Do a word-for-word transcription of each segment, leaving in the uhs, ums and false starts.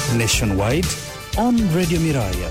nationwide on Radio Miraya.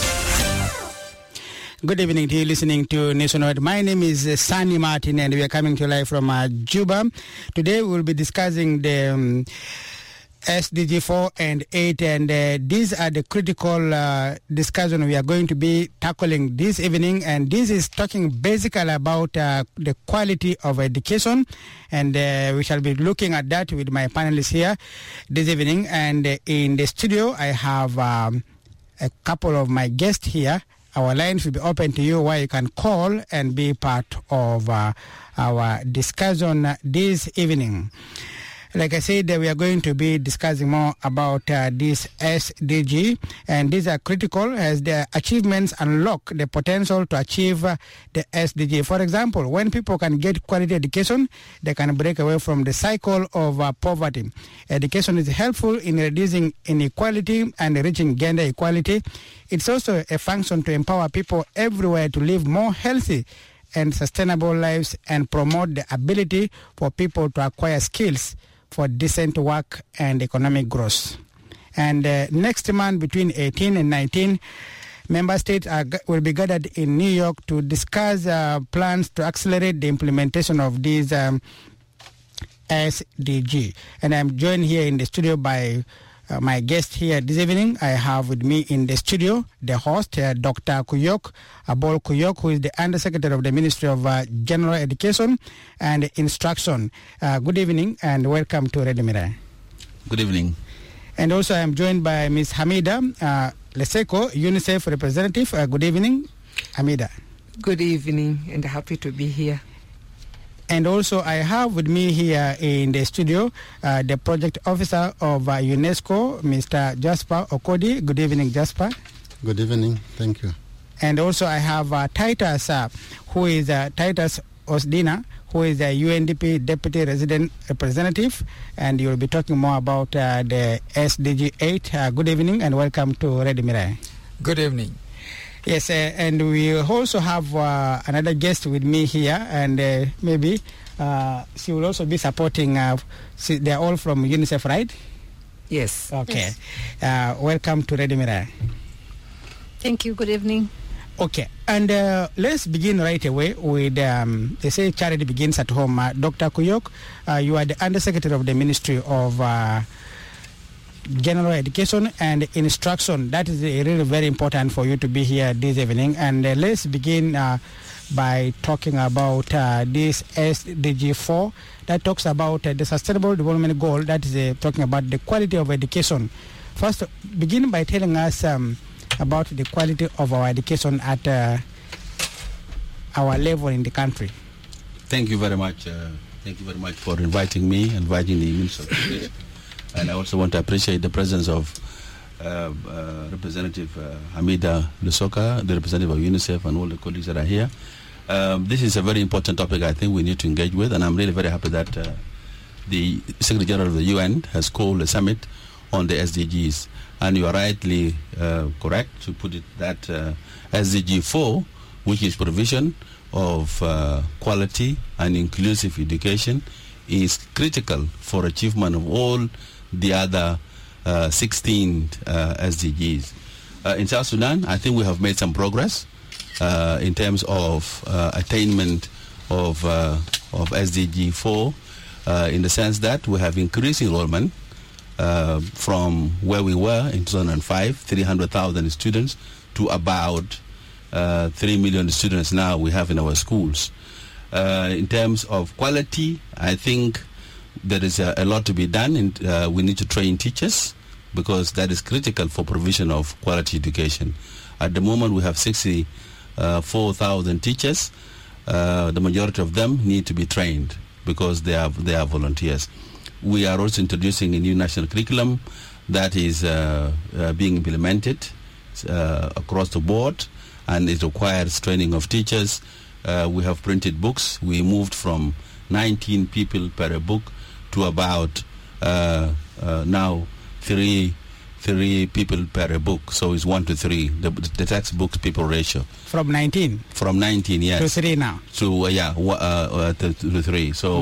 Good evening to you listening to Nationwide. My name is uh, Sani Martin and we are coming to you live from uh, Juba. Today we will be discussing the um, S D G four and eight, and uh, these are the critical uh, discussion we are going to be tackling this evening, and this is talking basically about uh, the quality of education, and uh, we shall be looking at that with my panelists here this evening. And uh, in the studio I have um, a couple of my guests here. Our lines will be open to you where you can call and be part of uh, our discussion this evening. Like I said, we are going to be discussing more about uh, this S D G, and these are critical as their achievements unlock the potential to achieve uh, the S D G. For example, when people can get quality education, they can break away from the cycle of uh, poverty. Education is helpful in reducing inequality and reaching gender equality. It's also a function to empower people everywhere to live more healthy and sustainable lives and promote the ability for people to acquire skills for decent work and economic growth. And uh, next month, between eighteen and nineteen, member states are, will be gathered in New York to discuss uh, plans to accelerate the implementation of these um, S D G. And I'm joined here in the studio by uh, my guest here this evening. I have with me in the studio the host, uh, Doctor Kuyok Abol Kuyok, who is the Undersecretary of the Ministry of uh, General Education and Instruction. Uh, good evening and welcome to Radio Miraya. Good evening. And also I am joined by Miz Hamida uh, Leseko, UNICEF representative. Uh, good evening, Hamida. Good evening and happy to be here. And also I have with me here in the studio uh, the project officer of uh, UNESCO, Mister Jasper Okodi. Good evening, Jasper. Good evening. Thank you. And also I have uh, Titus, uh, who is uh, Titus Osdina, who is the U N D P Deputy Resident Representative, and you will be talking more about uh, the S D G eight. Uh, good evening and welcome to Radio Miraya. Good evening. Yes, uh, and we also have uh, another guest with me here, and uh, maybe uh, she will also be supporting. Uh, see, they're all from UNICEF, right? Yes. Okay. Yes. Uh, welcome to Radio Miraya. Thank you. Good evening. Okay, and uh, let's begin right away with, um, they say charity begins at home. Uh, Doctor Kuyok, uh, you are the Undersecretary of the Ministry of uh, General Education and Instruction. That is really very important for you to be here this evening. And uh, let's begin uh, by talking about uh, this S D G four that talks about uh, the Sustainable Development Goal, that is uh, talking about the quality of education. First, begin by telling us um, about the quality of our education at uh, our level in the country. Thank you very much. Uh, thank you very much for inviting me, inviting the Minister of Education. And I also want to appreciate the presence of uh, uh, Representative uh, Hamida Lusoka, the representative of UNICEF, and all the colleagues that are here. Um, this is a very important topic I think we need to engage with, and I'm really very happy that uh, the Secretary General of the U N has called a summit on the S D Gs. And you are rightly uh, correct to put it that uh, S D G four, which is provision of uh, quality and inclusive education, is critical for achievement of all the other uh, sixteen uh, S D Gs. Uh, in South Sudan, I think we have made some progress uh, in terms of uh, attainment of, uh, of S D G four, uh, in the sense that we have increased enrollment uh, from where we were in two thousand five, three hundred thousand students, to about uh, three million students now we have in our schools. Uh, in terms of quality, I think there is a, a lot to be done. And uh, we need to train teachers because that is critical for provision of quality education. At the moment, we have sixty-four thousand teachers. Uh, the majority of them need to be trained because they are they are volunteers. We are also introducing a new national curriculum that is uh, uh, being implemented uh, across the board, and it requires training of teachers. Uh, we have printed books. We moved from nineteen people per book to about uh, uh, now three three people per book. So it's one to three, the, the textbooks people ratio. From nineteen? From nineteen, yes. To three now? To, uh, yeah, uh, uh, to, to three. So mm.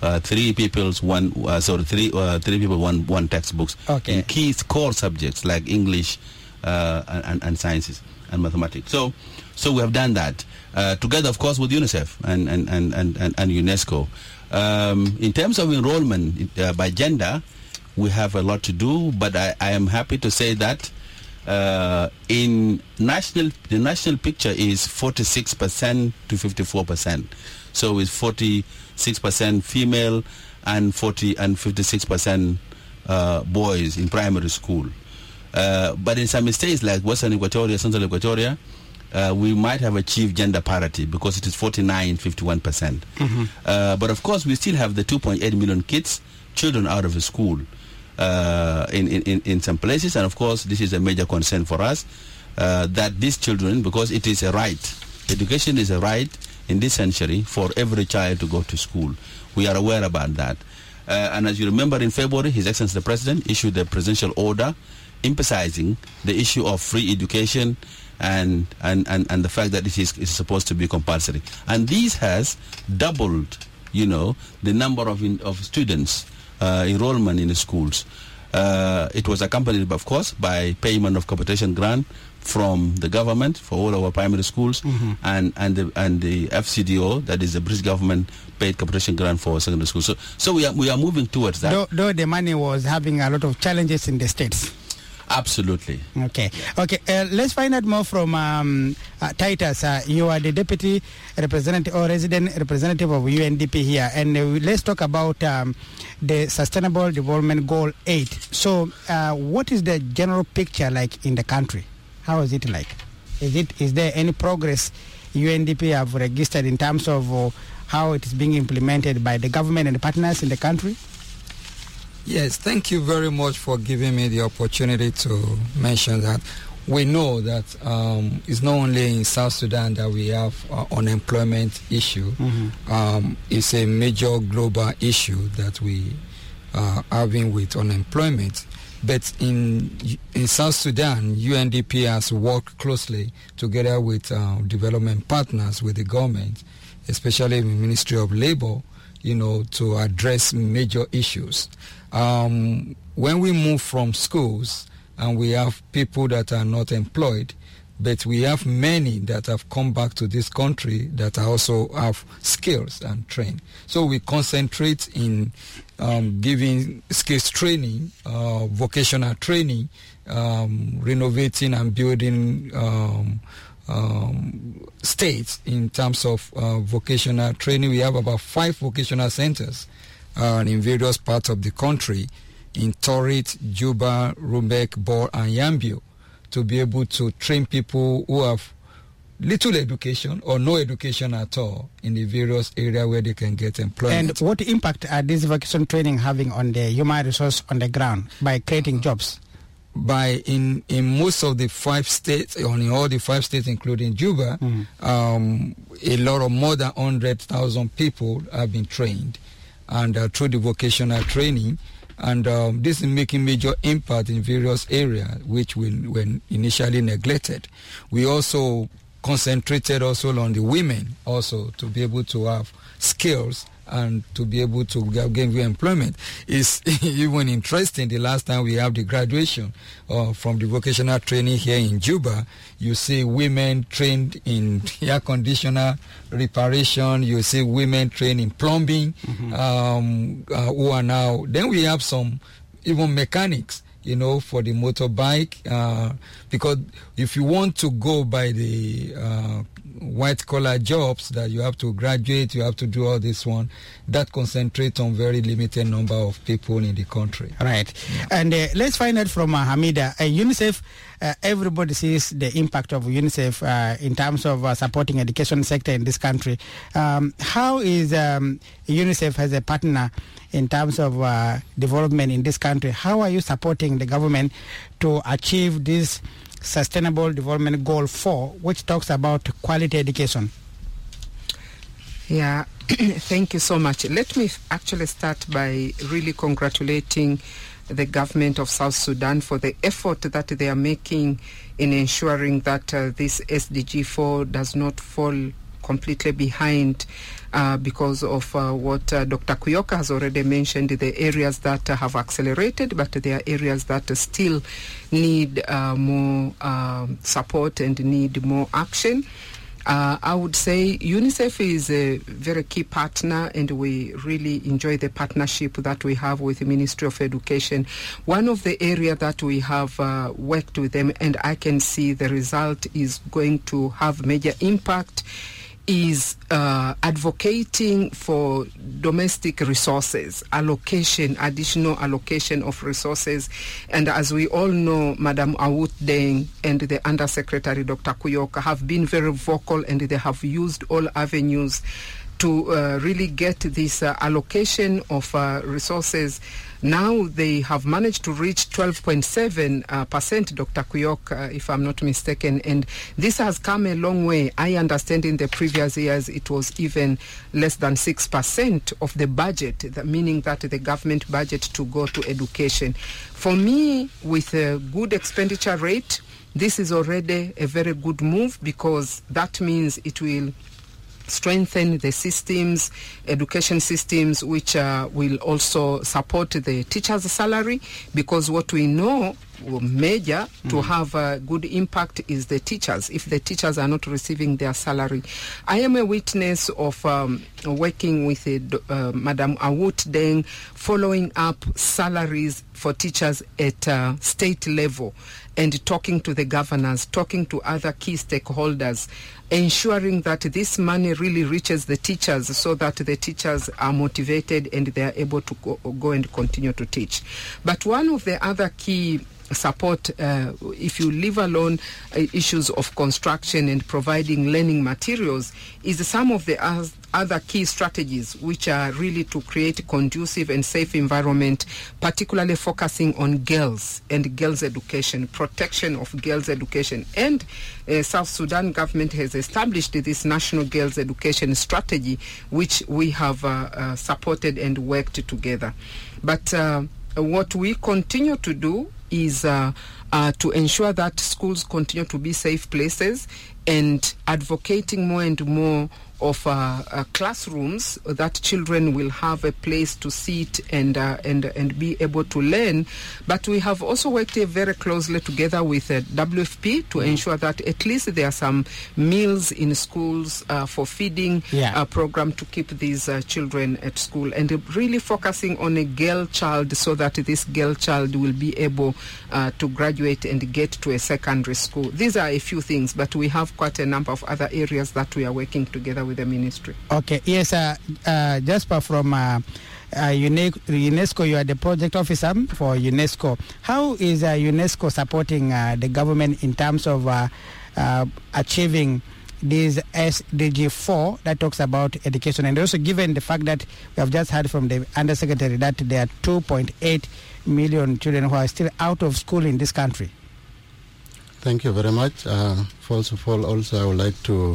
uh, three people's one, uh, sorry, three uh, three people one one textbooks Okay. in key core subjects like English uh, and, and sciences and mathematics. So, so we have done that uh, together, of course, with UNICEF and and and and, and, and UNESCO. Um, in terms of enrollment uh, by gender, we have a lot to do, but I, I am happy to say that uh, in national, the national picture is forty-six percent to fifty-four percent. So it's forty-six percent female and forty and fifty-six percent uh, boys in primary school. Uh, but in some states like Western Equatoria, Central Equatoria, uh, we might have achieved gender parity because it is forty-nine, fifty-one percent. Mm-hmm. Uh, but of course, we still have the two point eight million kids, children out of the school uh, in, in, in some places. And of course, this is a major concern for us, uh, that these children, because it is a right, education is a right in this century for every child to go to school. We are aware about that. Uh, and as you remember, in February, His Excellency the President issued a presidential order emphasizing the issue of free education and and, and, and the fact that it is, is supposed to be compulsory. And this has doubled, you know, the number of in, of students uh, enrollment in the schools. Uh, it was accompanied, of course, by payment of competition grant from the government for all our primary schools, mm-hmm. and and the and the F C D O, that is the British government, paid competition grant for secondary schools. So so we are we are moving towards that. Though, though the money was having a lot of challenges in the states. Absolutely. Okay. Okay. Uh, let's find out more from um, uh, Titus. Uh, you are the deputy representative or resident representative of U N D P here, and uh, let's talk about um, the Sustainable Development Goal eight. So, uh, what is the general picture like in the country? How is it like? Is it is there any progress U N D P have registered in terms of uh, how it is being implemented by the government and the partners in the country? Yes, thank you very much for giving me the opportunity to mention that. We know that um, it's not only in South Sudan that we have uh, unemployment issue. Mm-hmm. Um, it's a major global issue that we are having with unemployment. But in in South Sudan, U N D P has worked closely together with uh, development partners, with the government, especially the Ministry of Labor, you know, to address major issues. Um, when we move from schools and we have people that are not employed, but we have many that have come back to this country that also have skills and trained. So we concentrate in um, giving skills training, uh, vocational training, um, renovating and building um, um, states in terms of uh, vocational training. We have about five vocational centers uh, in various parts of the country, in Torit, Juba, Rumbek, Bor, and Yambio, to be able to train people who have little education or no education at all in the various areas where they can get employment. And what impact are this vocational training having on the human resource on the ground by creating jobs? By in, in most of the five states, or in all the five states, including Juba, mm-hmm. um, a lot of more than one hundred thousand people have been trained, and uh, through the vocational training. And um, this is making major impact in various areas which we were initially neglected. We also concentrated also on the women also to be able to have skills and to be able to gain employment. It's even interesting, the last time we have the graduation uh, from the vocational training here in Juba, you see women trained in air conditioner reparation, you see women trained in plumbing, mm-hmm. um, uh, who are now, then we have some even mechanics, you know, for the motorbike, uh, because if you want to go by the uh, white-collar jobs that you have to graduate, you have to do all this one, that concentrates on very limited number of people in the country. Right. Yeah. And uh, let's find out from uh, Hamida. Uh, UNICEF, uh, everybody sees the impact of UNICEF uh, in terms of uh, supporting education sector in this country. Um, how is um, UNICEF as a partner in terms of uh, development in this country? How are you supporting the government to achieve this Sustainable Development Goal four, which talks about quality education? Yeah, thank you so much. Let me actually start by really congratulating the government of South Sudan for the effort that they are making in ensuring that uh, this S D G four does not fall completely behind uh, because of uh, what uh, Doctor Kuyoka has already mentioned, the areas that uh, have accelerated, but there are areas that uh, still need uh, more uh, support and need more action. Uh, I would say UNICEF is a very key partner, and we really enjoy the partnership that we have with the Ministry of Education. One of the areas that we have uh, worked with them, and I can see the result is going to have major impact, is uh, advocating for domestic resources, allocation, additional allocation of resources. And as we all know, Madam Awut Deng and the Undersecretary Doctor Kuyoka have been very vocal, and they have used all avenues to uh, really get this uh, allocation of uh, resources. Now they have managed to reach twelve point seven percent, Doctor Kuyok, uh, if I'm not mistaken, and this has come a long way. I understand in the previous years it was even less than six percent of the budget, that meaning that the government budget to go to education. For me, with a good expenditure rate, this is already a very good move, because that means it will strengthen the systems, education systems, which uh, will also support the teacher's salary, because what we know major mm. to have a good impact is the teachers, if the teachers are not receiving their salary. I am a witness of um, working with uh, uh, Madam Awut Deng, following up salaries for teachers at uh, state level, and talking to the governors, talking to other key stakeholders, ensuring that this money really reaches the teachers, so that the teachers are motivated and they are able to go, go and continue to teach. But one of the other key support, uh, if you leave alone uh, issues of construction and providing learning materials, is some of the as- other key strategies, which are really to create a conducive and safe environment, particularly focusing on girls and girls' education, protection of girls' education. And uh, South Sudan government has established this national girls' education strategy, which we have uh, uh, supported and worked together. But uh, what we continue to do is uh, uh, to ensure that schools continue to be safe places, and advocating more and more of uh, uh, classrooms that children will have a place to sit and uh, and and be able to learn. But we have also worked uh, very closely together with uh, W F P to mm. ensure that at least there are some meals in schools uh, for feeding yeah. uh, program to keep these uh, children at school, and uh, really focusing on a girl child, so that this girl child will be able uh, to graduate and get to a secondary school. These are a few things, but we have quite a number of other areas that we are working together with the ministry. Okay, yes, uh, uh, Jasper from uh, uh, UNESCO, you are the project officer for UNESCO. How is uh, UNESCO supporting uh, the government in terms of uh, uh, achieving this S D G four that talks about education? And also, given the fact that we have just heard from the Undersecretary that there are two point eight million children who are still out of school in this country. Thank you very much. Uh, first of all, also I would like to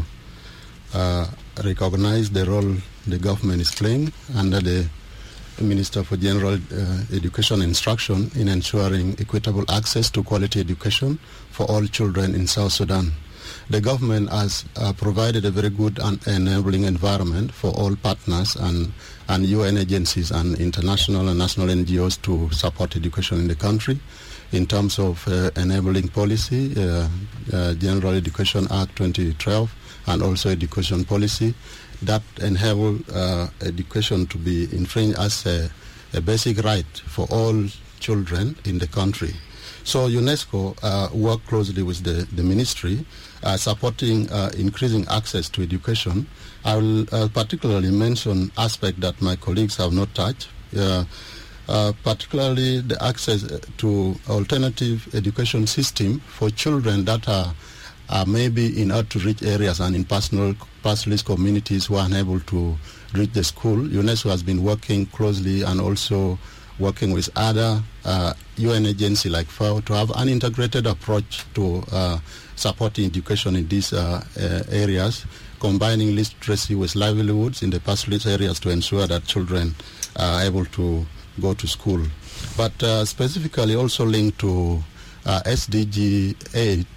uh, recognize the role the government is playing under the Minister for General uh, Education and Instruction in ensuring equitable access to quality education for all children in South Sudan. The government has uh, provided a very good and enabling environment for all partners and, and U N agencies and international and national N G Os to support education in the country in terms of uh, enabling policy, uh, uh, General Education Act twenty twelve, and also education policy that enable uh, education to be infringed as a, a basic right for all children in the country. So UNESCO uh, work closely with the, the ministry, uh, supporting uh, increasing access to education. I will uh, particularly mention aspects that my colleagues have not touched, uh, uh, particularly the access to alternative education system for children that are uh, maybe in hard-to-reach areas and in personal, pastoralist communities who are unable to reach the school. UNESCO has been working closely and also working with other uh, U N agencies like FAO to have an integrated approach to uh, supporting education in these uh, uh, areas, combining literacy with livelihoods in the pastoralist areas to ensure that children are able to go to school. But uh, specifically also linked to uh, S D G eight,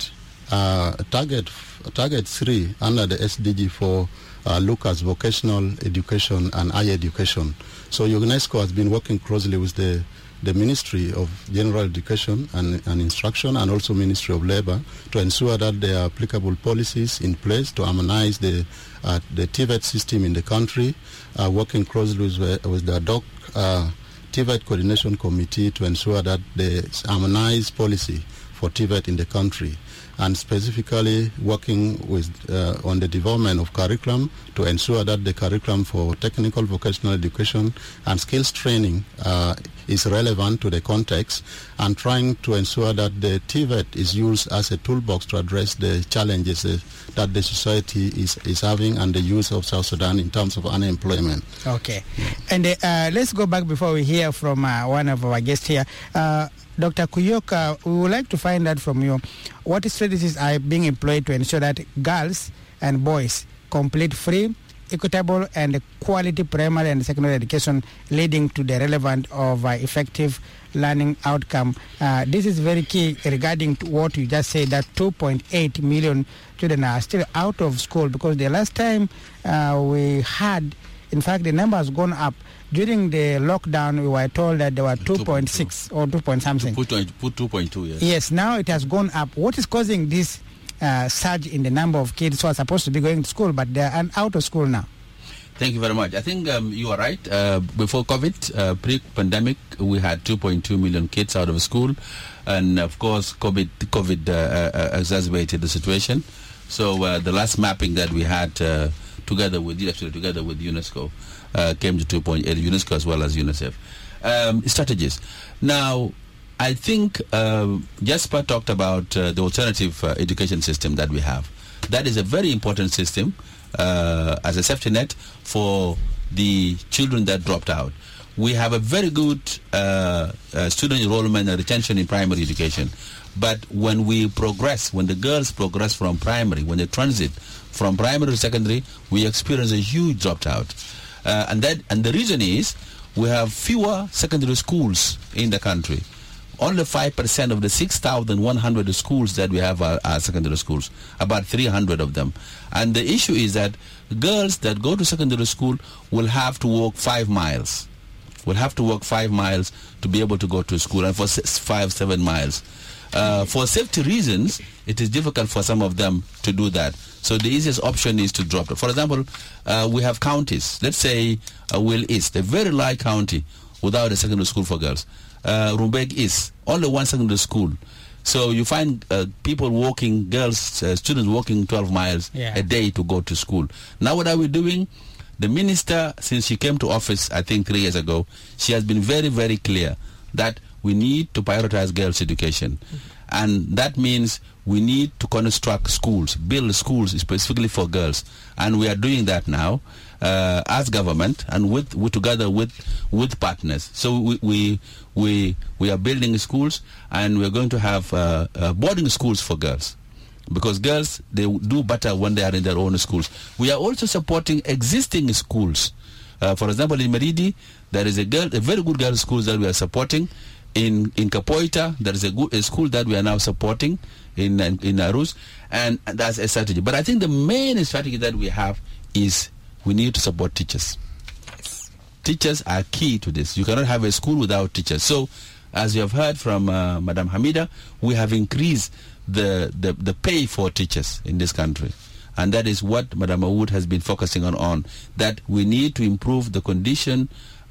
uh, target target three under the S D G four uh, look at vocational education and higher education. So UNESCO has been working closely with the the Ministry of General Education and, and Instruction and also Ministry of Labor to ensure that there are applicable policies in place to harmonize the uh, the T V E T system in the country, uh, working closely with, with the ad hoc uh, T V E T Coordination Committee to ensure that there is harmonized policy for T V E T in the country, and specifically working with uh, on the development of curriculum to ensure that the curriculum for technical vocational education and skills training uh, is relevant to the context, and trying to ensure that the T V E T is used as a toolbox to address the challenges uh, that the society is, is having and the youth of South Sudan in terms of unemployment. Okay. And uh, let's go back before we hear from uh, one of our guests here. Uh, Doctor Kuyoka, we would like to find out from you what strategies are being employed to ensure that girls and boys complete free, equitable, and quality primary and secondary education, leading to the relevant of uh, effective learning outcome. Uh, this is very key regarding to what you just said, that two point eight million children are still out of school, because the last time uh, we had, in fact, the number has gone up. During the lockdown, we were told that there were two point six or two point something. two point two, yes. Yes, now it has gone up. What is causing this uh, surge in the number of kids who are supposed to be going to school, but they are out of school now? Thank you very much. I think um, you are right. Uh, before COVID, uh, pre-pandemic, we had two point two million kids out of school. And, of course, COVID, COVID uh, uh, exacerbated the situation. So uh, the last mapping that we had uh, together with, actually together with UNESCO, Uh, came to two point eight, UNESCO as well as UNICEF. Um, strategies. Now, I think uh, Jasper talked about uh, the alternative uh, education system that we have. That is a very important system uh, as a safety net for the children that dropped out. We have a very good uh, uh, student enrollment and retention in primary education. But when we progress, when the girls progress from primary, when they transit from primary to secondary, we experience a huge dropped out. Uh, and that, and the reason is we have fewer secondary schools in the country. Only five percent of the six thousand one hundred schools that we have are, are secondary schools, about three hundred of them. And the issue is that girls that go to secondary school will have to walk five miles, will have to walk five miles to be able to go to school, and for six, five, seven miles. Uh, for safety reasons, it is difficult for some of them to do that. So the easiest option is to drop it. For example, uh, we have counties. Let's say uh, Will East, a very large county without a secondary school for girls. Uh, Rumbek East, only one secondary school. So you find uh, people walking, girls, uh, students walking twelve miles yeah. a day to go to school. Now what are we doing? The minister, since she came to office, I think three years ago, she has been very, very clear that we need to prioritize girls' education. Mm-hmm. And that means we need to construct schools, build schools specifically for girls. And we are doing that now uh, as government and with, with together with with partners. So we we we, we are building schools, and we're going to have uh, uh, boarding schools for girls. Because girls, they do better when they are in their own schools. We are also supporting existing schools. Uh, for example, in Meridi, there is a girl, a very good girls' school that we are supporting. In in Kapoita, there is a good a school that we are now supporting in in, in Arus, and that's a strategy. But I think the main strategy that we have is we need to support teachers. Yes. Teachers are key to this. You cannot have a school without teachers. So, as you have heard from uh, Madam Hamida, we have increased the, the, the pay for teachers in this country. And that is what Madam Awood has been focusing on, on that we need to improve the condition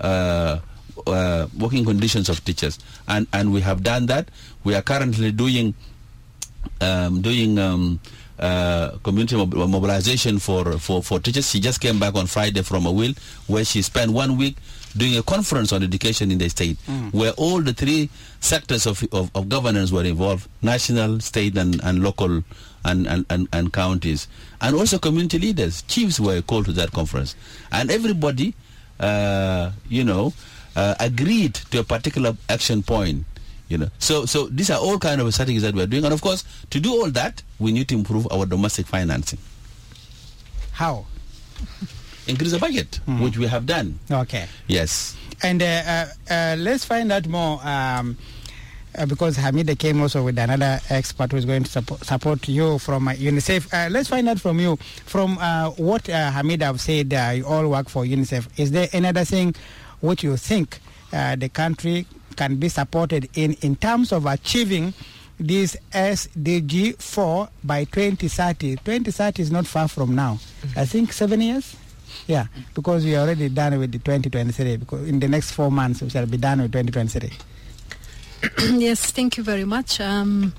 uh, Uh, working conditions of teachers, and and we have done that. We are currently doing um, doing um, uh, community mob- mobilization for, for for teachers. She just came back on Friday from a will where she spent one week doing a conference on education in the state, mm. where all the three sectors of, of, of governance were involved: national, state, and, and local, and, and, and, and counties, and also community leaders. Chiefs were called to that conference, and everybody, uh, you know. Uh, agreed to a particular action point, you know. So, so these are all kind of strategies that we are doing, and of course, to do all that, we need to improve our domestic financing. How? Increase the budget, mm. which we have done. Okay. Yes. And uh, uh, uh, let's find out more. Um, uh, because Hamida came also with another expert who's going to support, support you from uh, UNICEF. Uh, let's find out from you, from uh, what uh, Hamida have said, uh, you all work for UNICEF. Is there another thing which you think uh, the country can be supported in, in terms of achieving this S D G four by twenty thirty? twenty thirty is not far from now. Mm-hmm. I think seven years? Yeah, because we are already done with the twenty twenty-three, because in the next four months we shall be done with twenty twenty-three. Yes, thank you very much. Um,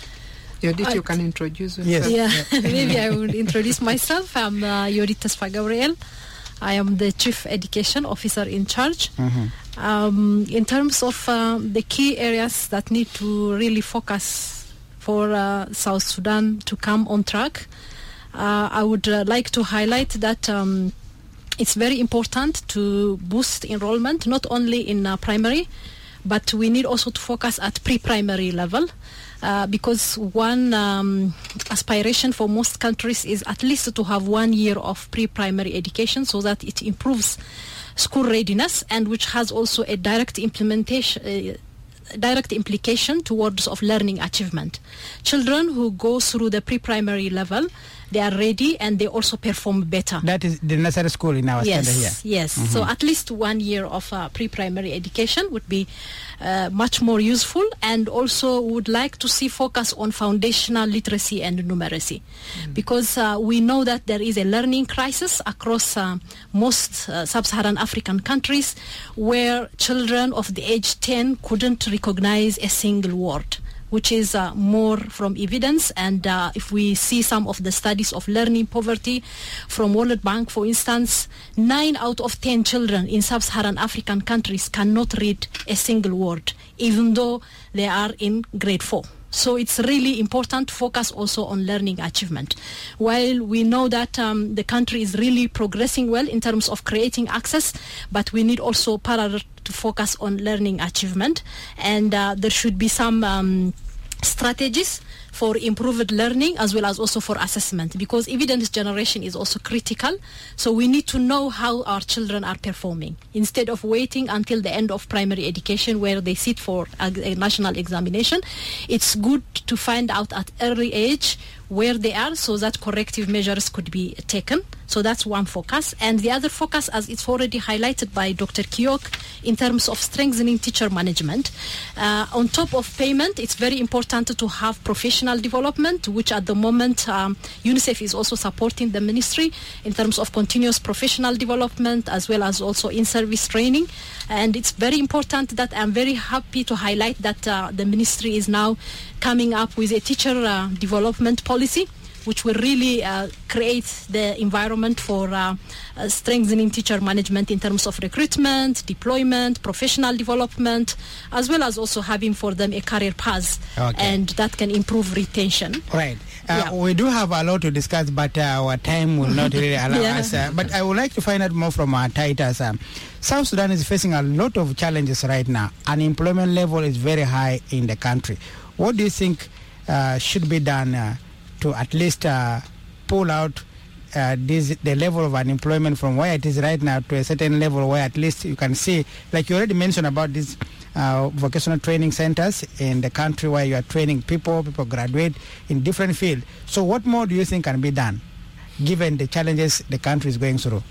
Yodit, you can introduce yourself. Yes. Yeah, maybe I will introduce myself. I'm uh, Yodit Tesfa Gabriel. I am the Chief Education Officer in charge. Mm-hmm. Um, in terms of uh, the key areas that need to really focus for uh, South Sudan to come on track, uh, I would uh, like to highlight that um, it's very important to boost enrollment, not only in uh, primary, but we need also to focus at pre-primary level. Uh, because one um, aspiration for most countries is at least to have one year of pre-primary education, so that it improves school readiness, and which has also a direct implementation, uh, direct implication towards of learning achievement. Children who go through the pre-primary level, they are ready and they also perform better. That is the nursery school in our yes, standard here. Yes, mm-hmm. So at least one year of uh, pre-primary education would be uh, much more useful, and also would like to see focus on foundational literacy and numeracy, mm-hmm. because uh, we know that there is a learning crisis across uh, most uh, sub-Saharan African countries, where children of the age ten couldn't recognize a single word, which is uh, more from evidence. And uh, if we see some of the studies of learning poverty from World Bank, for instance, nine out of ten children in sub-Saharan African countries cannot read a single word, even though they are in grade four. So it's really important to focus also on learning achievement. While we know that um, the country is really progressing well in terms of creating access, but we need also parallel to focus on learning achievement. And uh, there should be some um, strategies for improved learning as well as also for assessment, because evidence generation is also critical. So we need to know how our children are performing instead of waiting until the end of primary education where they sit for a, a national examination. It's good to find out at early age where they are, so that corrective measures could be taken. So that's one focus. And the other focus, as it's already highlighted by Doctor Kiok, in terms of strengthening teacher management. Uh, on top of payment, it's very important to have professional development, which at the moment um, UNICEF is also supporting the ministry in terms of continuous professional development as well as also in-service training. And it's very important that I'm very happy to highlight that uh, the ministry is now coming up with a teacher uh, development policy, which will really uh, create the environment for uh, uh, strengthening teacher management in terms of recruitment, deployment, professional development, as well as also having for them a career path, okay. And that can improve retention. Right. Uh, yeah. We do have a lot to discuss, but uh, our time will not really allow yeah. us. Uh, but I would like to find out more from our Titus. Um, South Sudan is facing a lot of challenges right now. Unemployment level is very high in the country. What do you think uh, should be done uh, to at least uh, pull out uh, this, the level of unemployment from where it is right now to a certain level where at least you can see, like you already mentioned about these uh, vocational training centers in the country where you are training people, people graduate in different fields. So what more do you think can be done given the challenges the country is going through?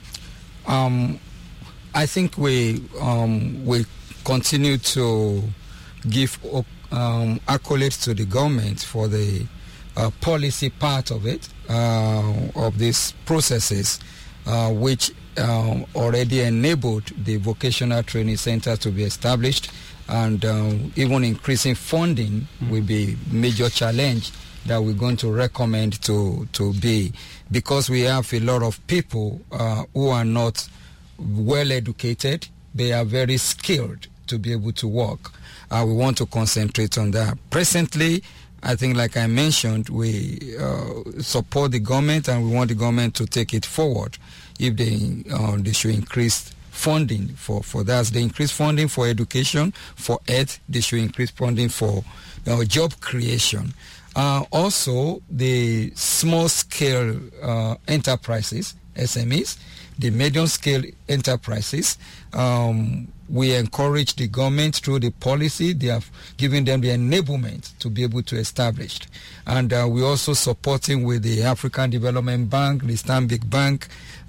Um, I think we um, will continue to give um, accolades to the government for the uh, policy part of it, uh, of these processes, uh, which uh, already enabled the vocational training center to be established, and uh, even increasing funding mm-hmm. will be major challenge that we're going to recommend to, to be, because we have a lot of people uh, who are not well educated. They are very skilled to be able to work. Uh, we want to concentrate on that. Presently, I think, like I mentioned, we uh, support the government and we want the government to take it forward. If they uh, they should increase funding for, for that. They increase funding for education, for health. They should increase funding for uh, job creation. Uh, also, the small-scale uh, enterprises, S M Es, the medium-scale enterprises, um, we encourage the government through the policy. They have given them the enablement to be able to establish. And uh, we're also supporting with the African Development Bank, the Stanbic Bank,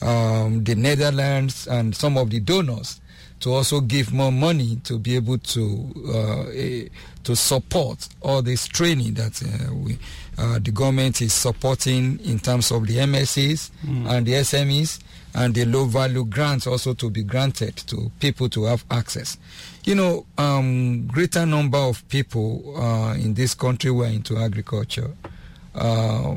um, the Netherlands, and some of the donors to also give more money to be able to uh, uh, to support all this training that uh, we, uh, the government is supporting in terms of the M S Es mm. and the S M Es, and the low-value grants also to be granted to people to have access. You know, um, greater number of people uh, in this country were into agriculture. Uh,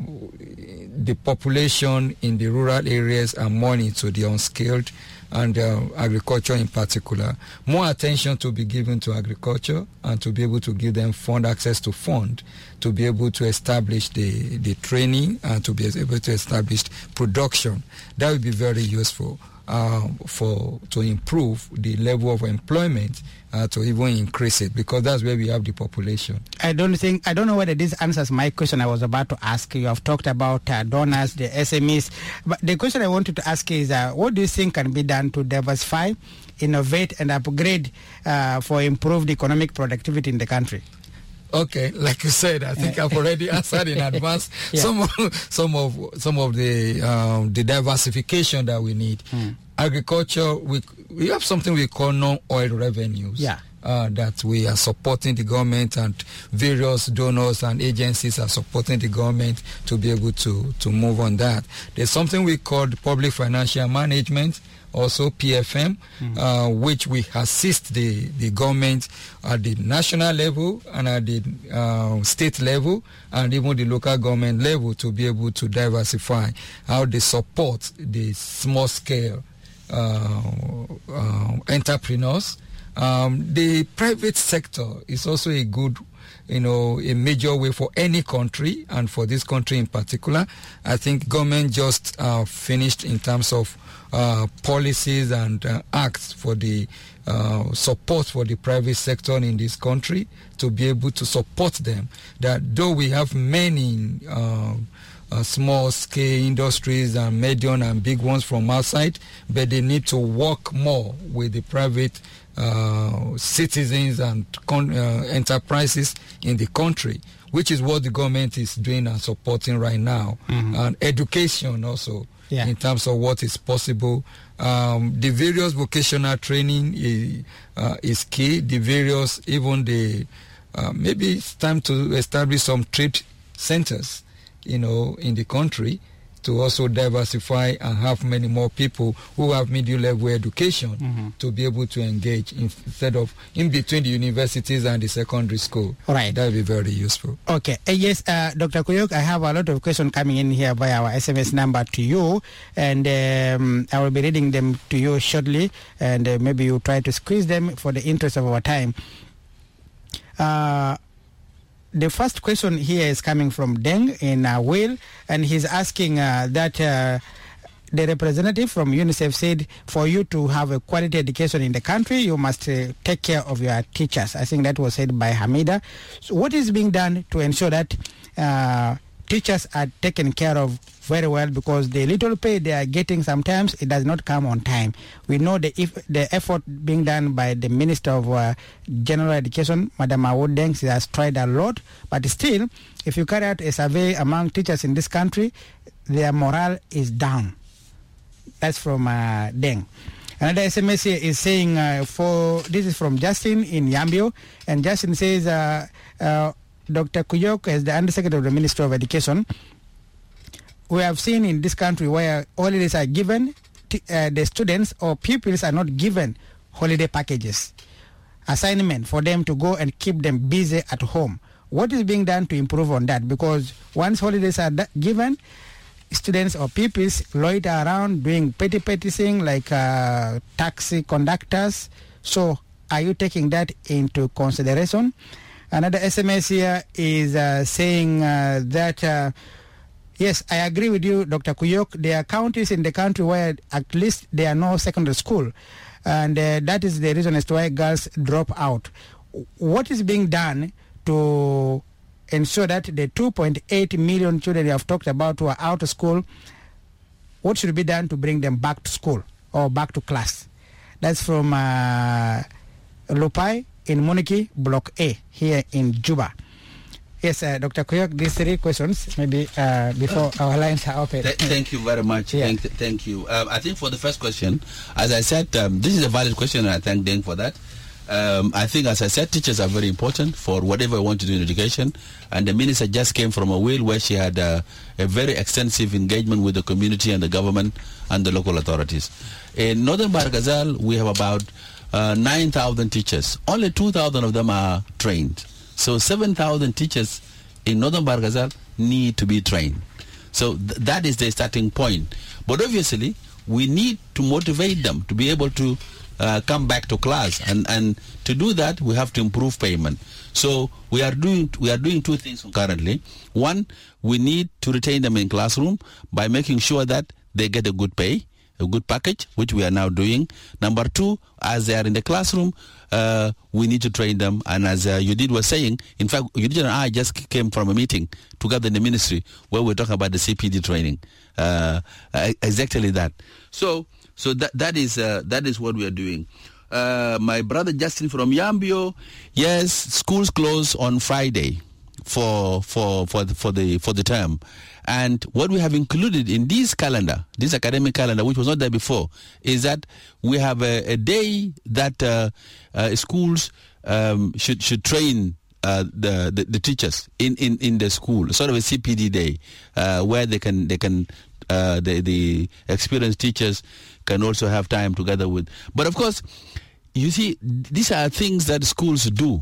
the population in the rural areas are more into the unskilled and uh, agriculture in particular. More attention to be given to agriculture and to be able to give them fund access to fund to be able to establish the, the training and to be able to establish production. That would be very useful uh, for to improve the level of employment, uh, to even increase it, because that's where we have the population. I don't think, I don't know whether this answers my question I was about to ask. You have talked about uh, donors, the S M Es, but the question I wanted to ask is, uh, what do you think can be done to diversify, innovate, and upgrade uh, for improved economic productivity in the country? Okay, like you said, I think I've already answered in advance yeah. some of, some of some of the um, the diversification that we need. Mm. Agriculture, we we have something we call non-oil revenues. Yeah. Uh, that we are supporting the government, and various donors and agencies are supporting the government to be able to to move on that. There's something we call public financial management, also P F M, mm-hmm. uh, which we assist the, the government at the national level and at the uh, state level and even the local government level to be able to diversify how they support the small scale uh, uh, entrepreneurs. Um, the private sector is also a good, you know, a major way for any country, and for this country in particular. I think government just uh, finished in terms of uh, policies and uh, acts for the uh, support for the private sector in this country to be able to support them. That though we have many uh, uh, small-scale industries and medium and big ones from outside, but they need to work more with the private Uh, citizens and con- uh, enterprises in the country, which is what the government is doing and supporting right now. Mm-hmm. And education also, yeah. in terms of what is possible. Um, the various vocational training is, uh, is key. The various, even the, uh, maybe it's time to establish some trade centers, you know, in the country, to also diversify and have many more people who have middle-level education mm-hmm. to be able to engage instead of in between the universities and the secondary school. Right. That would be very useful. Okay. Uh, yes, uh, Doctor Kuyok, I have a lot of questions coming in here by our S M S number to you, and um, I will be reading them to you shortly, and uh, maybe you try to squeeze them for the interest of our time. Uh, The first question here is coming from Deng in uh, Will, and he's asking uh, that uh, the representative from UNICEF said for you to have a quality education in the country, you must uh, take care of your teachers. I think that was said by Hamida. So what is being done to ensure that uh, teachers are taken care of very well, because the little pay they are getting sometimes it does not come on time. We know the if the effort being done by the Minister of uh, General Education, Madam Awod Deng, has tried a lot, but still, if you carry out a survey among teachers in this country, their morale is down. That's from uh, Deng. Another S M S here is saying, uh, for this is from Justin in Yambio, and Justin says, uh, uh, Doctor Kuyok, as the Undersecretary of the Ministry of Education, we have seen in this country where holidays are given, t- uh, the students or pupils are not given holiday packages, assignment for them to go and keep them busy at home. What is being done to improve on that? Because once holidays are da- given, students or pupils loiter around doing petty petty things like uh, taxi conductors. So are you taking that into consideration? Another S M S here is uh, saying uh, that uh, yes, I agree with you, Doctor Kuyok. There are counties in the country where at least there are no secondary school, and uh, that is the reason as to why girls drop out. What is being done to ensure that the two point eight million children you have talked about who are out of school, what should be done to bring them back to school or back to class? That's from uh, Lupai in Moniki, Block A, here in Juba. Yes, uh, Doctor Kuyok, these three questions, maybe uh, before our lines are open. Th- thank you very much. Yeah. Thank, thank you. Um, I think for the first question, as I said, um, this is a valid question, and I thank Deng for that. Um, I think, as I said, teachers are very important for whatever we want to do in education. And the minister just came from a wheel where she had uh, a very extensive engagement with the community and the government and the local authorities. In Northern Barghazal, we have about uh, nine thousand teachers. Only two thousand of them are trained. So seven thousand teachers in Northern Barghazal need to be trained. So th- that is the starting point. But obviously, we need to motivate them to be able to uh, come back to class. And, and to do that, we have to improve payment. So we are doing we are doing two things currently. One, we need to retain them in classroom by making sure that they get a good pay, a good package, which we are now doing. Number two, as they are in the classroom, uh, we need to train them. And as uh, Yudid was saying, in fact, Yudid and I just came from a meeting together in the ministry where we we're talking about the C P D training. Uh, exactly that. So, so that that is uh, that is what we are doing. Uh, my brother Justin from Yambio, yes, schools close on Friday for for for the, for the for the term. And what we have included in this calendar, this academic calendar, which was not there before, is that we have a, a day that uh, uh, schools um, should should train uh, the, the the teachers in, in, in the school, sort of a C P D day, uh, where they can they can uh, the the experienced teachers can also have time together with. But of course, you see, these are things that schools do.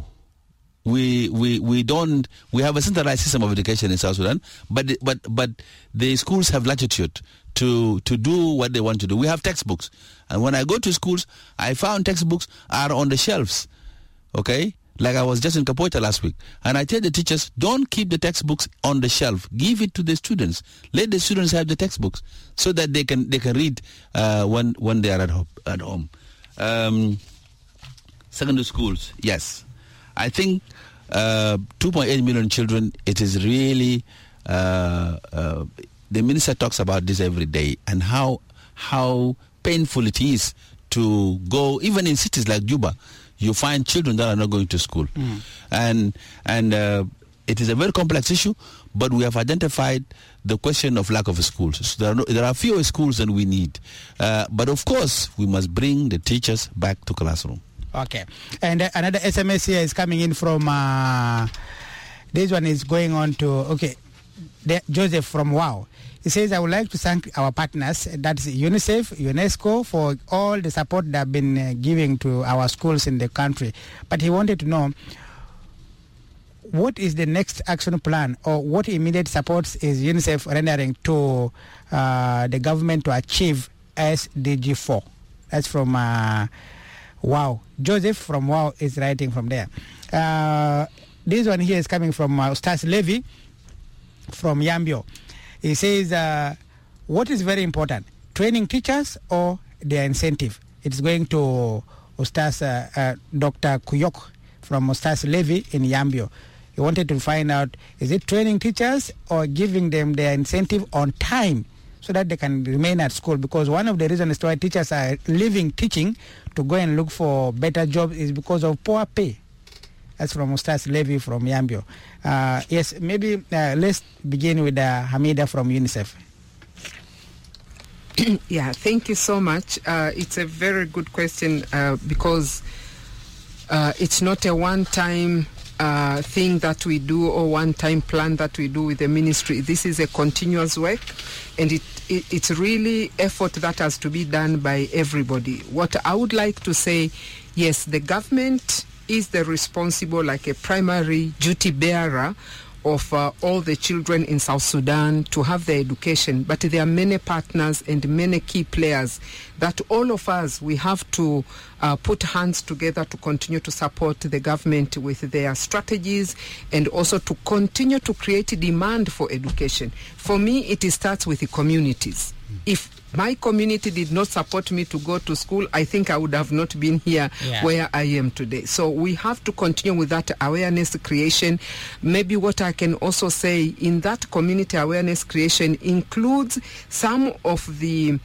We we we don't we have a centralized system of education in South Sudan, but but but the schools have latitude to to do what they want to do. We have textbooks, and when I go to schools, I found textbooks are on the shelves. Okay, like I was just in Kapoita last week, and I tell the teachers, don't keep the textbooks on the shelf. Give it to the students. Let the students have the textbooks so that they can they can read uh, when when they are at home. At home. Um, secondary schools, yes. I think uh, two point eight million children, it is really, uh, uh, the minister talks about this every day and how how painful it is to go, even in cities like Juba, you find children that are not going to school. Mm. And, and uh, it is a very complex issue, but we have identified the question of lack of schools. So there, are no, there are fewer schools than we need. Uh, but of course, we must bring the teachers back to classroom. Okay. And uh, another S M S here is coming in from, uh, this one is going on to, okay, the, Joseph from WOW. He says, I would like to thank our partners, that's UNICEF, UNESCO, for all the support they have been uh, giving to our schools in the country. But he wanted to know, what is the next action plan, or what immediate supports is UNICEF rendering to uh, the government to achieve S D G four? That's from... Uh, Wow. Joseph from Wow is writing from there. Uh, this one here is coming from uh, Stas Levy from Yambio. He says, uh, what is very important, training teachers or their incentive? It's going to Ustaz, uh, uh, Doctor Kuyok from Ustaz Levy in Yambio. He wanted to find out, is it training teachers or giving them their incentive on time so that they can remain at school? Because one of the reasons why teachers are leaving teaching to go and look for better jobs is because of poor pay. That's from Ustaz Levy from Yambio. Uh, yes, maybe uh, let's begin with uh, Hamida from UNICEF. Yeah, thank you so much. Uh, it's a very good question uh, because uh, it's not a one-time uh, thing that we do or one-time plan that we do with the ministry. This is a continuous work, and it, it it's really effort that has to be done by everybody. What I would like to say, yes, the government is the responsible, like a primary duty bearer of uh, all the children in South Sudan to have their education, but there are many partners and many key players that all of us, we have to uh, put hands together to continue to support the government with their strategies and also to continue to create demand for education. For me, it starts with the communities. If my community did not support me to go to school, I think I would have not been here yeah. where I am today. So we have to continue with that awareness creation. Maybe what I can also say in that community awareness creation includes some of the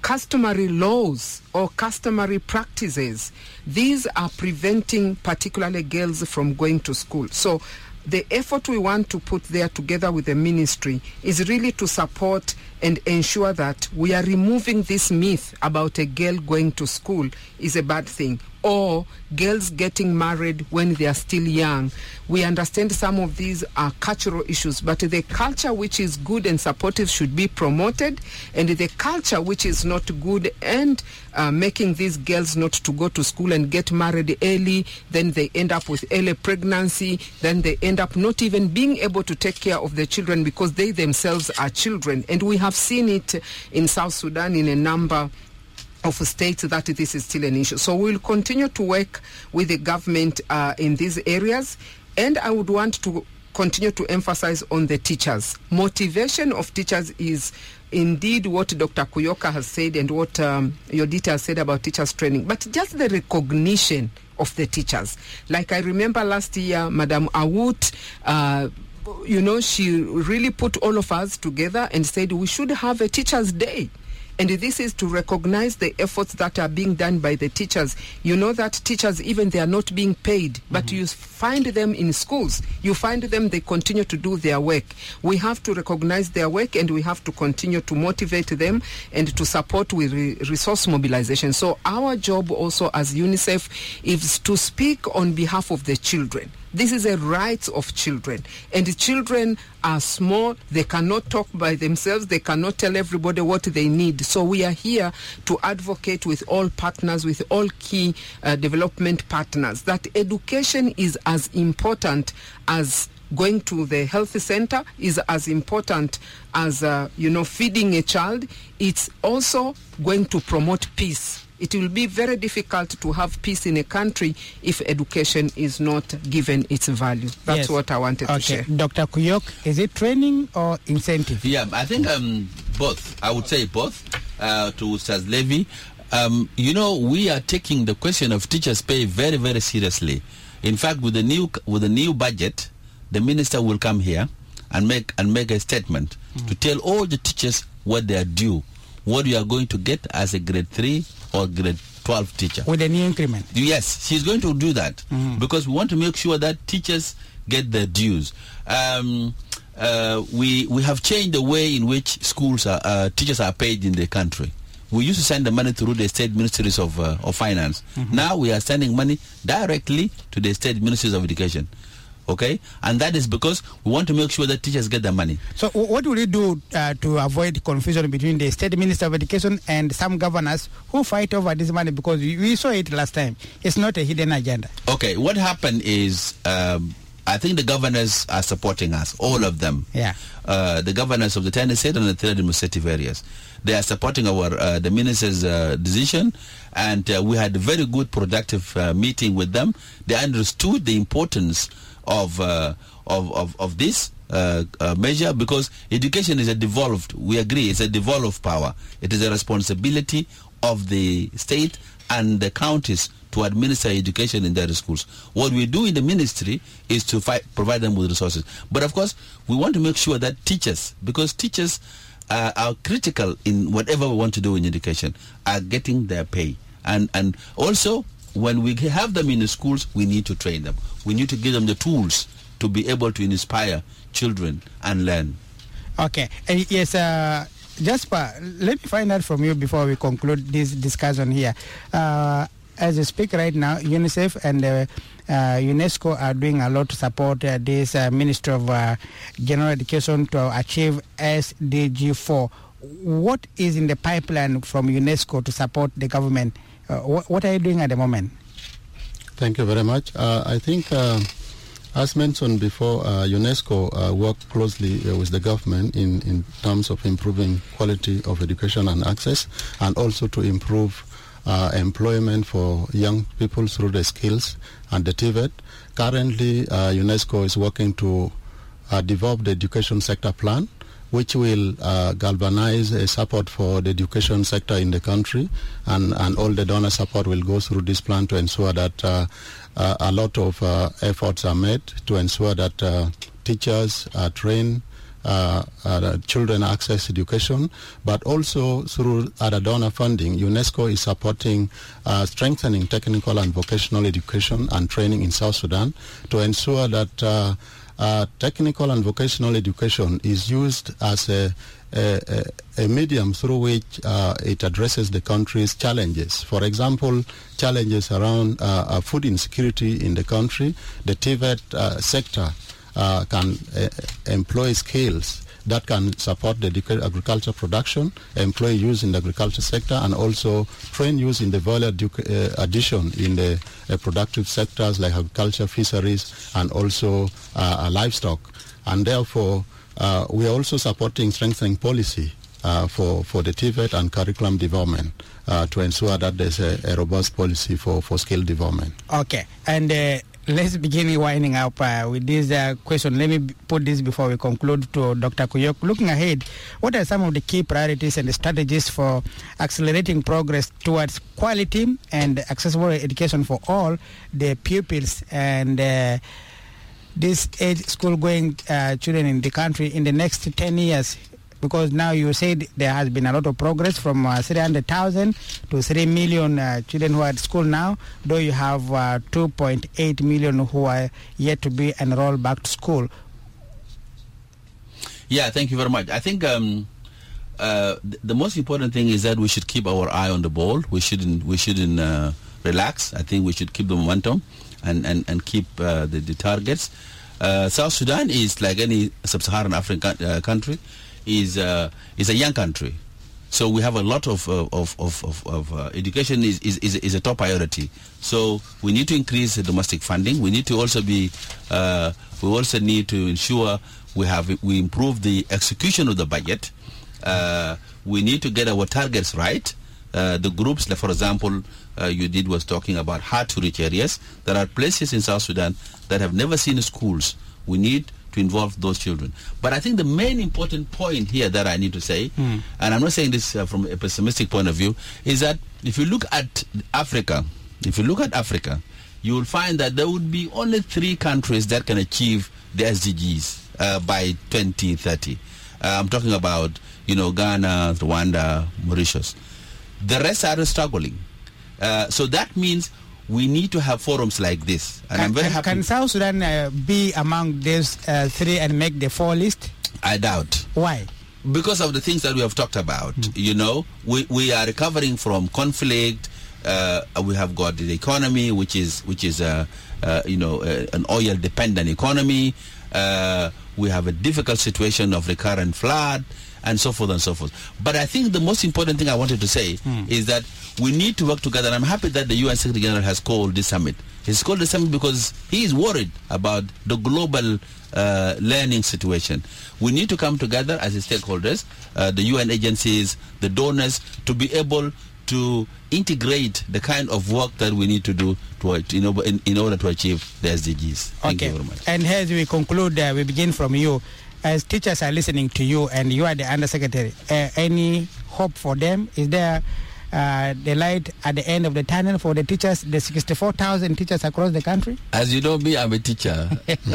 customary laws or customary practices, these are preventing particularly girls from going to school. So the effort we want to put there together with the ministry is really to support and ensure that we are removing this myth about a girl going to school is a bad thing, or girls getting married when they are still young. We understand some of these are cultural issues, but the culture which is good and supportive should be promoted, and the culture which is not good and uh, making these girls not to go to school and get married early, then they end up with early pregnancy, then they end up not even being able to take care of the children because they themselves are children. And we have seen it in South Sudan in a number of states that this is still an issue. So we'll continue to work with the government uh, in these areas, and I would want to continue to emphasize on the teachers. Motivation of teachers is indeed what Doctor Kuyoka has said and what um, Yodita has said about teachers training, but just the recognition of the teachers. Like I remember last year, Madam Awut, uh, you know, she really put all of us together and said we should have a Teachers' Day. And this is to recognize the efforts that are being done by the teachers. You know that teachers, even they are not being paid, but mm-hmm. you find them in schools. You find them, they continue to do their work. We have to recognize their work, and we have to continue to motivate them and to support with re- resource mobilization. So our job also as UNICEF is to speak on behalf of the children. This is a right of children, and the children are small. They cannot talk by themselves. They cannot tell everybody what they need. So we are here to advocate with all partners, with all key uh, development partners, that education is as important as going to the health center, is as important as, uh, you know, feeding a child. It's also going to promote peace. It will be very difficult to have peace in a country if education is not given its value. That's yes. what I wanted okay. to share. Doctor Kuyok, is it training or incentive? Yeah, I think um, both. I would say both uh, to Ustaz Levy. Um, you know, we are taking the question of teachers' pay very, very seriously. In fact, with the new with the new budget, the minister will come here and make and make a statement mm. to tell all the teachers what they are due, what you are going to get as a grade three or grade twelve teacher. With a new increment? Yes, she's going to do that mm. because we want to make sure that teachers get their dues. Um, uh, we we have changed the way in which schools are, uh, teachers are paid in the country. We used to send the money through the state ministries of, uh, of finance. Mm-hmm. Now we are sending money directly to the state ministries of education. Okay, and that is because we want to make sure that teachers get their money. So what will you do uh, to avoid confusion between the State Minister of Education and some governors who fight over this money? Because we saw it last time. It's not a hidden agenda. Okay, what happened is um, I think the governors are supporting us, all of them. Yeah. Uh, the governors of the ten state and the three administrative areas. They are supporting our uh, the minister's uh, decision, and uh, we had a very good, productive uh, meeting with them. They understood the importance of uh, of, of of this uh, uh, measure, because education is a devolved, we agree, it's a devolved power. It is a responsibility of the state and the counties to administer education in their schools. What we do in the ministry is to fight, provide them with resources. But of course, we want to make sure that teachers, because teachers uh, are critical in whatever we want to do in education, are getting their pay. And and also, when we have them in the schools, we need to train them. We need to give them the tools to be able to inspire children and learn. Okay. Uh, yes, uh, Jasper, let me find out from you before we conclude this discussion here. Uh, as you speak right now, UNICEF and uh, uh, UNESCO are doing a lot to support uh, this uh, Ministry of uh, General Education to achieve S D G four. What is in the pipeline from UNESCO to support the government? Uh, wh- what are you doing at the moment? Thank you very much. Uh, I think, uh, as mentioned before, uh, UNESCO uh, worked closely uh, with the government in, in terms of improving quality of education and access, and also to improve uh, employment for young people through the skills and the T V E T. Currently, uh, UNESCO is working to uh, develop the education sector plan, which will uh, galvanize a support for the education sector in the country, and, and all the donor support will go through this plan to ensure that uh, uh, a lot of uh, efforts are made to ensure that uh, teachers are trained uh, uh, children access education, but also through other donor funding, UNESCO is supporting uh, strengthening technical and vocational education and training in South Sudan to ensure that uh, uh, technical and vocational education is used as a A, a, a medium through which uh, it addresses the country's challenges. For example, challenges around uh, uh, food insecurity in the country. The T V E T uh, sector uh, can uh, employ skills that can support the agriculture production, employ youth in the agriculture sector, and also train youth in the value uh, addition in the uh, productive sectors like agriculture, fisheries, and also uh, livestock. And therefore, Uh, we are also supporting strengthening policy uh, for, for the T V E T and curriculum development uh, to ensure that there's a, a robust policy for, for skill development. Okay, and uh, let's begin winding up uh, with this uh, question. Let me b- put this before we conclude to Doctor Kuyok. Looking ahead, what are some of the key priorities and the strategies for accelerating progress towards quality and accessible education for all the pupils and uh, these age school-going uh, children in the country in the next ten years? Because now you said there has been a lot of progress from uh, three hundred thousand to three million uh, children who are at school now, though you have uh, two point eight million who are yet to be enrolled back to school. Yeah, thank you very much. I think um, uh, th- the most important thing is that we should keep our eye on the ball. We shouldn't, we shouldn't uh, relax. I think we should keep the momentum and, and, and keep uh, the, the targets. Uh, South Sudan is like any sub-Saharan African uh, country, is uh, is a young country. So we have a lot of uh, of of, of, of uh, education is, is, is, is a top priority. So we need to increase the domestic funding. We need to also be, uh, we also need to ensure we have we improve the execution of the budget. Uh, we need to get our targets right. Uh, the groups, like for example, uh, you did was talking about hard to reach areas. There are places in South Sudan that have never seen schools. We need to involve those children. But I think the main important point here that I need to say, mm. and I'm not saying this uh, from a pessimistic point of view, is that if you look at Africa, if you look at Africa, you will find that there would be only three countries that can achieve the S D Gs uh, by twenty thirty. Uh, I'm talking about, you know, Ghana, Rwanda, Mauritius. The rest are struggling. Uh, so that means we need to have forums like this. And can, I'm very can, happy. Can South Sudan uh, be among these uh, three and make the four list? I doubt. Why? Because of the things that we have talked about. Mm. You know, we, we are recovering from conflict. Uh, we have got the economy, which is, which is uh, uh, you know, uh, an oil-dependent economy. Uh, we have a difficult situation of recurrent flood, and so forth and so forth. But I think the most important thing I wanted to say mm. is that we need to work together. And I'm happy that the U N Secretary General has called this summit. He's called the summit because he is worried about the global uh, learning situation. We need to come together as stakeholders, uh, the U N agencies, the donors, to be able to integrate the kind of work that we need to do to, in, in order to achieve the S D Gs. Thank okay. you very much. And as we conclude, uh, we begin from you. As teachers are listening to you and you are the undersecretary, uh, any hope for them? Is there uh, the light at the end of the tunnel for the teachers, the sixty-four thousand teachers across the country? As you know me, I'm a teacher.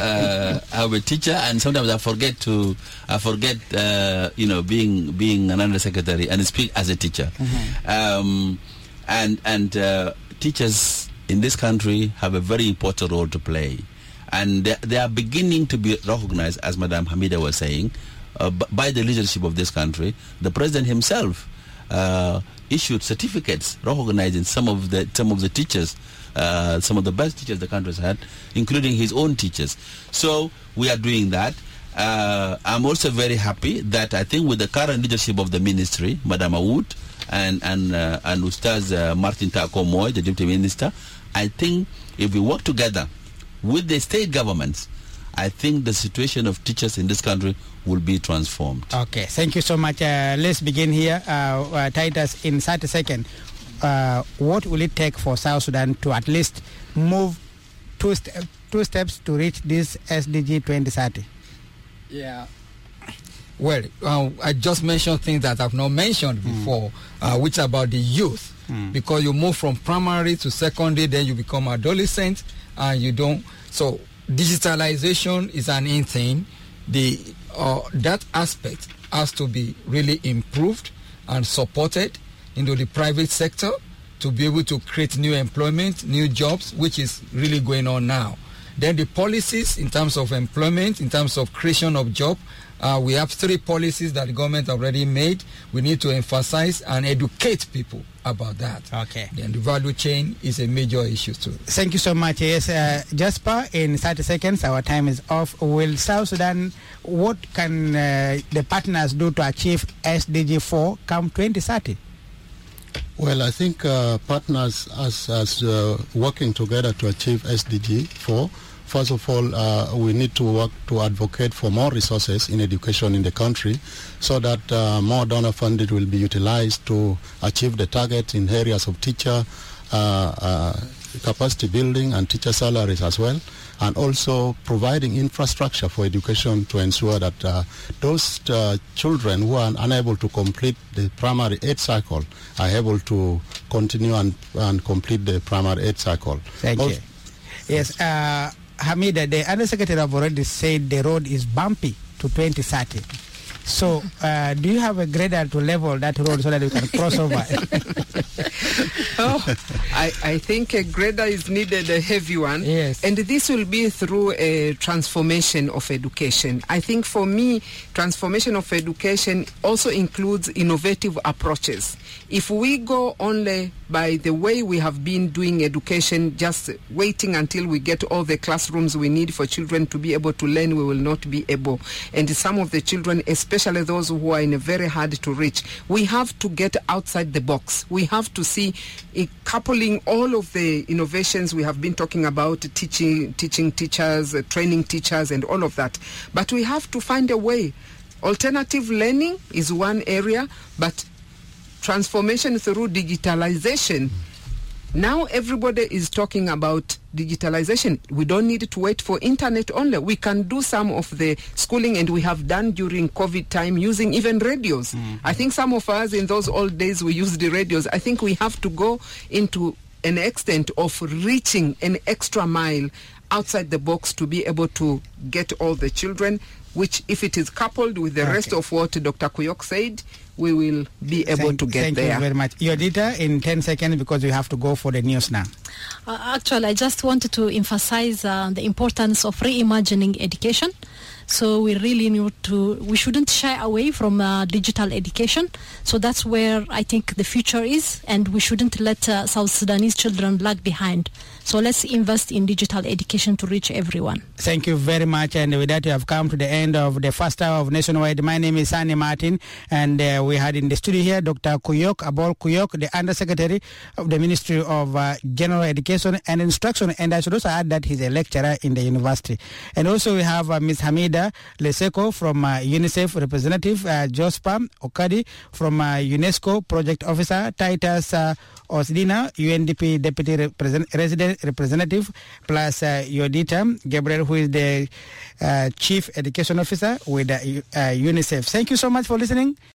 uh, I'm a teacher, and sometimes I forget to, I forget, uh, you know, being being an undersecretary and speak as a teacher. Mm-hmm. Um, and and uh, teachers in this country have a very important role to play. And they, they are beginning to be recognized, as Madam Hamida was saying, uh, b- by the leadership of this country. The president himself uh, issued certificates recognizing some of the some of the teachers, uh, some of the best teachers the country has had, including his own teachers. So we are doing that. Uh, I'm also very happy that I think with the current leadership of the ministry, Madam Aoud and and uh, and Ustaz uh, Martin Tako Moy, the deputy minister, I think if we work together with the state governments, I think the situation of teachers in this country will be transformed. Okay, thank you so much. Uh, let's begin here. Uh, uh, Titus, in thirty seconds, uh, what will it take for South Sudan to at least move two, st- two steps to reach this S D G twenty thirty? Yeah. Well, uh, I just mentioned things that I've not mentioned before, mm. uh, which are about the youth. Mm. Because you move from primary to secondary, then you become adolescent, and you don't. So digitalization is an in thing. the uh, that aspect has to be really improved and supported into the private sector to be able to create new employment, new jobs, which is really going on now. Then the policies in terms of employment, in terms of creation of job, uh, we have three policies that the government already made. We need to emphasize and educate people about that. Okay. Then the value chain is a major issue too. Thank you so much. Yes, uh, Jasper, in thirty seconds, our time is off. Will South Sudan, what can uh, the partners do to achieve S D G four come twenty thirty? Well, I think uh, partners as, as uh, working together to achieve S D G four, first of all, uh, we need to work to advocate for more resources in education in the country so that uh, more donor funded will be utilized to achieve the target in areas of teacher uh, uh, capacity building and teacher salaries as well, and also providing infrastructure for education to ensure that uh, those uh, children who are unable to complete the primary age cycle are able to continue and, and complete the primary age cycle. Thank also, you. Yes, uh, Hamida, the Undersecretary have already said the road is bumpy to twenty thirty. So, uh, do you have a grader to level that road so that you can cross over? oh, I, I think a grader is needed, a heavy one. Yes. And this will be through a transformation of education. I think for me, transformation of education also includes innovative approaches. If we go only by the way we have been doing education, just waiting until we get all the classrooms we need for children to be able to learn, we will not be able. And some of the children, especially those who are in a very hard to reach, we have to get outside the box. We have to see uh, coupling all of the innovations we have been talking about, teaching, teaching teachers, uh, training teachers, and all of that. But we have to find a way. Alternative learning is one area, but transformation through digitalization. Now everybody is talking about digitalization. We don't need to wait for internet only. We can do some of the schooling, and we have done during COVID time using even radios. Mm-hmm. I think some of us in those old days we used the radios. I think we have to go into an extent of reaching an extra mile outside the box to be able to get all the children, which if it is coupled with the okay. rest of what Doctor Kuyok said, we will be able thank, to get thank there. Thank you very much. Your editor, in ten seconds, because we have to go for the news now. Uh, actually, I just wanted to emphasize uh, the importance of reimagining education. So we really need to, we shouldn't shy away from uh, digital education. So that's where I think the future is, and we shouldn't let uh, South Sudanese children lag behind. So let's invest in digital education to reach everyone. Thank you very much. And with that, we have come to the end of the first hour of Nationwide. My name is Sani Martin, and uh, we had in the studio here Doctor Kuyok, Abol Kuyok, the Undersecretary of the Ministry of uh, General Education and Instruction. And I should also add that he's a lecturer in the university. And also we have uh, Miz Hamida Leseko from uh, UNICEF representative, uh, Jospa Okadi from uh, UNESCO project officer, Titus uh, Osdina, U N D P deputy represent- resident representative, plus uh, Yodita Gabriel, who is the uh, chief education officer with uh, uh, UNICEF. Thank you so much for listening.